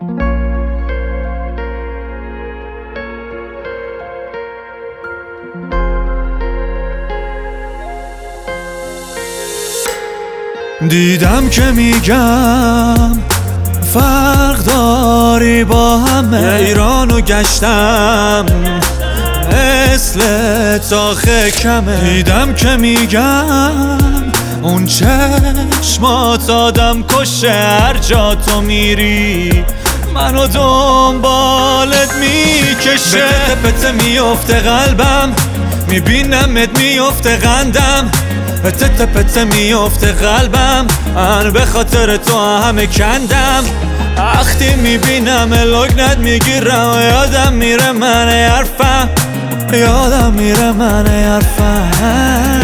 دیدم که میگم فرق داری با همه، ایرانو گشتم مثل تاخه کمه. دیدم که میگم اون چشمات آدم کشه، هر جا تو میری منو دنبالت میکشه. به پته میفته قلبم، میبینمت میفته قندم. پته پته میفته قلبم، من به خاطر تو همه کندم. وقتی میبینم لگنت میگیرم، یادم میره من حرفم، یادم میره من حرفم.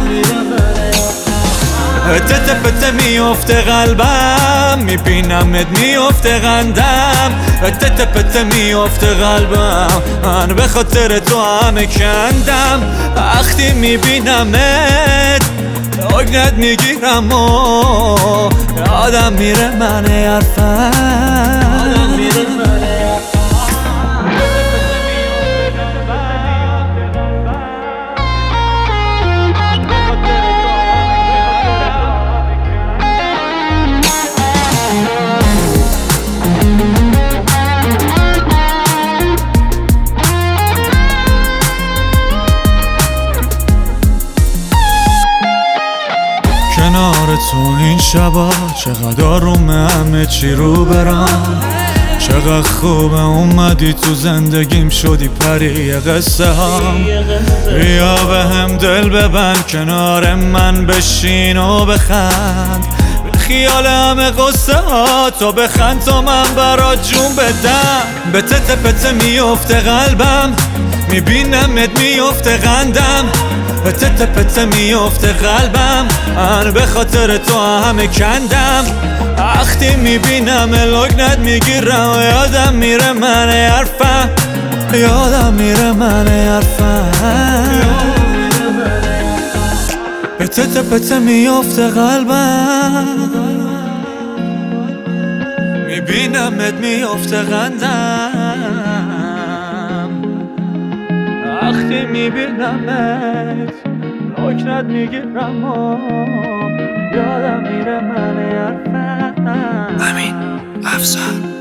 پته پته میفته قلبم، میبینمت میفته قندم. پته پته میفته قلبم، من به خاطر تو همه کندم. وقتی میبینمت لگنت میگیرم و یادم میره من حرفم. کنار تو این شبا چقدر آرومه، همه چی رو برام. چقدر خوبه اومدی تو زندگیم، شدی پری قصه هم. بیا به هم دل ببند، کنار من بشین و بخند. به خیال همه قصه ها تو بخند تا من برات جون بدم. به تته پته میفته قلبم، میبینمت میفته قندم. پته پته میفته قلبم، من به خاطر تو همه کندم. وقتی میبینم لگنت میگیرم، یادم میره من حرفم، یادم میره من حرفم. پته پته میفته قلبم، میبینمت میفته قندم. وقتی میبینمت لگنت میگیرم و یادم میره من حرفم. امین افسر